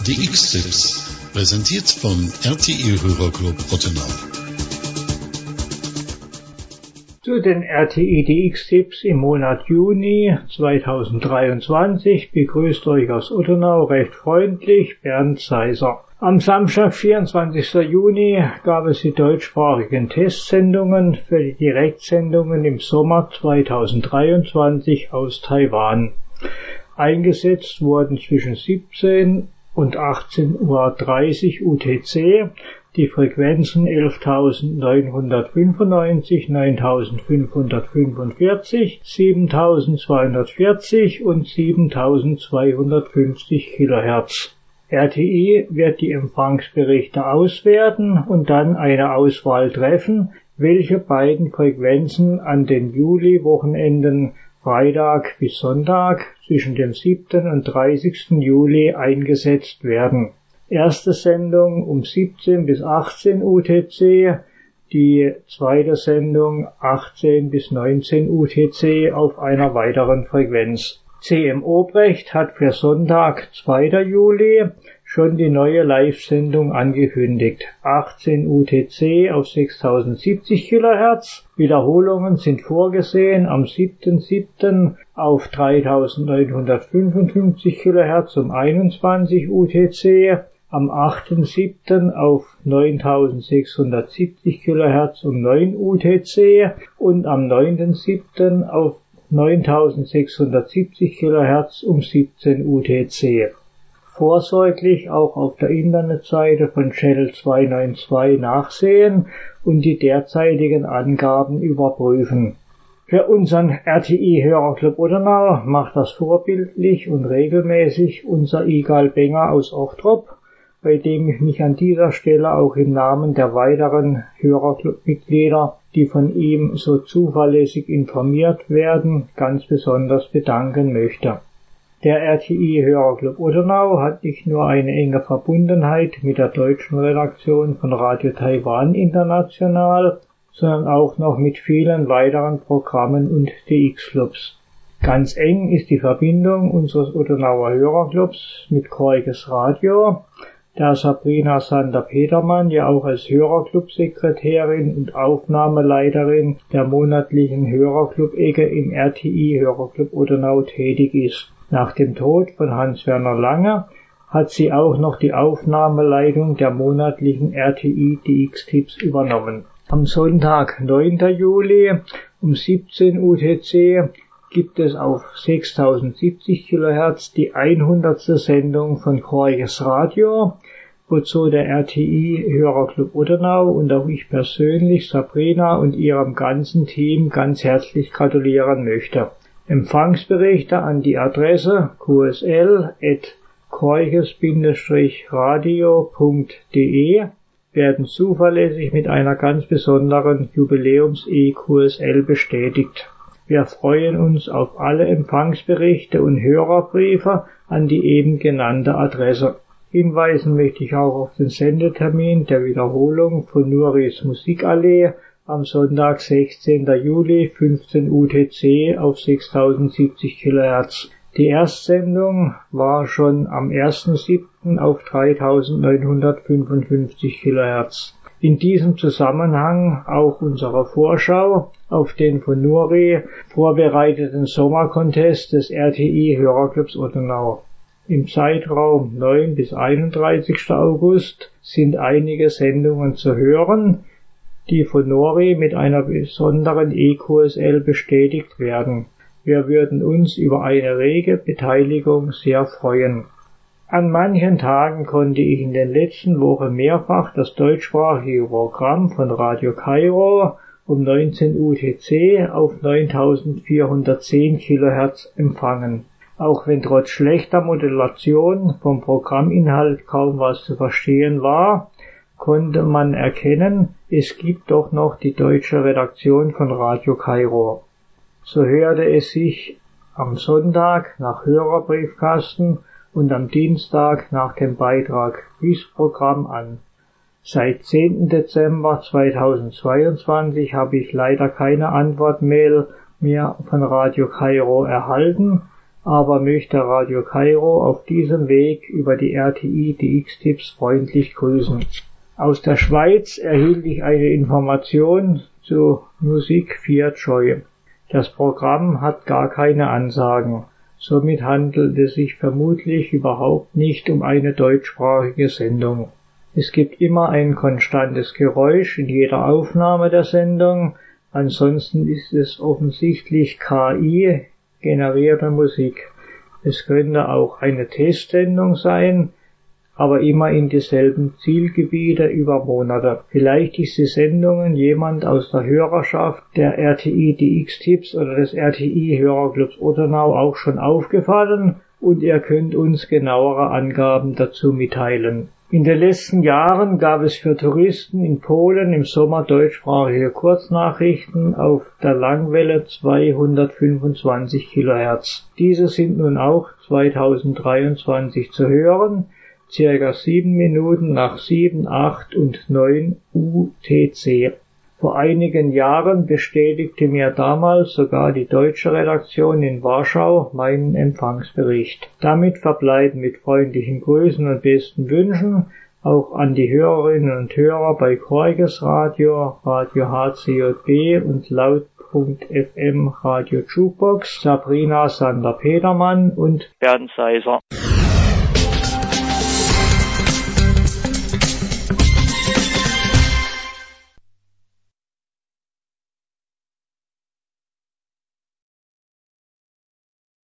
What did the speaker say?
DX-Tipps, präsentiert vom RTI-Hörerclub Ottenau. Zu den RTI-DX-Tipps im Monat Juni 2023 begrüßt euch aus Ottenau recht freundlich Bernd Seiser. Am Samstag, 24. Juni, gab es die deutschsprachigen Testsendungen für die Direktsendungen im Sommer 2023 aus Taiwan. Eingesetzt wurden zwischen 17 und 18:30 Uhr UTC die Frequenzen 11.995, 9.545, 7.240 und 7.250 kHz. RTI wird die Empfangsberichte auswerten und dann eine Auswahl treffen, welche beiden Frequenzen an den Juli-Wochenenden Freitag bis Sonntag zwischen dem 7. und 30. Juli eingesetzt werden. Erste Sendung um 17 bis 18 UTC, die zweite Sendung 18 bis 19 UTC auf einer weiteren Frequenz. CM Obrecht hat für Sonntag, 2. Juli, schon die neue Live-Sendung angekündigt. 18 UTC auf 6070 kHz. Wiederholungen sind vorgesehen am 7.7. auf 3955 kHz um 21 UTC, am 8.7. auf 9670 kHz um 9 UTC und am 9.7. auf 9670 kHz um 17 UTC. Vorsorglich auch auf der Internetseite von Channel 292 nachsehen und die derzeitigen Angaben überprüfen. Für unseren RTI-Hörerclub Ottenau macht das vorbildlich und regelmäßig unser Igal Benger aus Ochtrop, bei dem ich mich an dieser Stelle auch im Namen der weiteren Hörerclub-Mitglieder, die von ihm so zuverlässig informiert werden, ganz besonders bedanken möchte. Der RTI-Hörerclub Ottenau hat nicht nur eine enge Verbundenheit mit der deutschen Redaktion von Radio Taiwan International, sondern auch noch mit vielen weiteren Programmen und DX-Clubs. Ganz eng ist die Verbindung unseres Ottenauer Hörerclubs mit Korrekes Radio, da Sabrina Sander-Petermann ja auch als Hörerclub-Sekretärin und Aufnahmeleiterin der monatlichen Hörerclub-Ecke im RTI-Hörerclub Ottenau tätig ist. Nach dem Tod von Hans-Werner Lange hat sie auch noch die Aufnahmeleitung der monatlichen RTI-DX-Tipps übernommen. Am Sonntag, 9. Juli um 17 UTC gibt es auf 6070 kHz die 100. Sendung von Korrekes Radio, wozu der RTI-Hörerclub Ottenau und auch ich persönlich Sabrina und ihrem ganzen Team ganz herzlich gratulieren möchte. Empfangsberichte an die Adresse qsl@korrekes-radio.de werden zuverlässig mit einer ganz besonderen Jubiläums-QSL bestätigt. Wir freuen uns auf alle Empfangsberichte und Hörerbriefe an die eben genannte Adresse. Hinweisen möchte ich auch auf den Sendetermin der Wiederholung von Nuris Musikallee am Sonntag, 16. Juli, 15 UTC auf 6070 kHz. Die Erstsendung war schon am 1.7. auf 3955 kHz. In diesem Zusammenhang auch unsere Vorschau auf den von Nuri vorbereiteten Sommercontest des RTI-Hörerclubs Ottenau. Im Zeitraum 9. bis 31. August sind einige Sendungen zu hören, die von Nori mit einer besonderen EQSL bestätigt werden. Wir würden uns über eine rege Beteiligung sehr freuen. An manchen Tagen konnte ich in den letzten Wochen mehrfach das deutschsprachige Programm von Radio Kairo um 19 UTC auf 9410 kHz empfangen. Auch wenn trotz schlechter Modulation vom Programminhalt kaum was zu verstehen war, konnte man erkennen, es gibt doch noch die deutsche Redaktion von Radio Kairo. So hörte es sich am Sonntag nach Hörerbriefkasten und am Dienstag nach dem Beitrag Quizprogramm an. Seit 10. Dezember 2022 habe ich leider keine Antwortmail mehr von Radio Kairo erhalten, aber möchte Radio Kairo auf diesem Weg über die RTI die X-Tipps freundlich grüßen. Aus der Schweiz erhielt ich eine Information zu Musik Fiat Joy. Das Programm hat gar keine Ansagen. Somit handelt es sich vermutlich überhaupt nicht um eine deutschsprachige Sendung. Es gibt immer ein konstantes Geräusch in jeder Aufnahme der Sendung, ansonsten ist es offensichtlich KI-generierte Musik. Es könnte auch eine Testsendung sein, aber immer in dieselben Zielgebiete über Monate. Vielleicht ist die Sendungen jemand aus der Hörerschaft der RTI die X-Tipps oder des RTI Hörerclubs Ottenau auch schon aufgefallen und ihr könnt uns genauere Angaben dazu mitteilen. In den letzten Jahren gab es für Touristen in Polen im Sommer deutschsprachige Kurznachrichten auf der Langwelle 225 kHz. Diese sind nun auch 2023 zu hören, circa 7 Minuten nach 7, 8 und 9 UTC. Vor einigen Jahren bestätigte mir damals sogar die deutsche Redaktion in Warschau meinen Empfangsbericht. Damit verbleiben mit freundlichen Grüßen und besten Wünschen auch an die Hörerinnen und Hörer bei Corges Radio, Radio HCJB und Laut.fm Radio Jukebox, Sabrina Sander-Petermann und Bernd Seiser.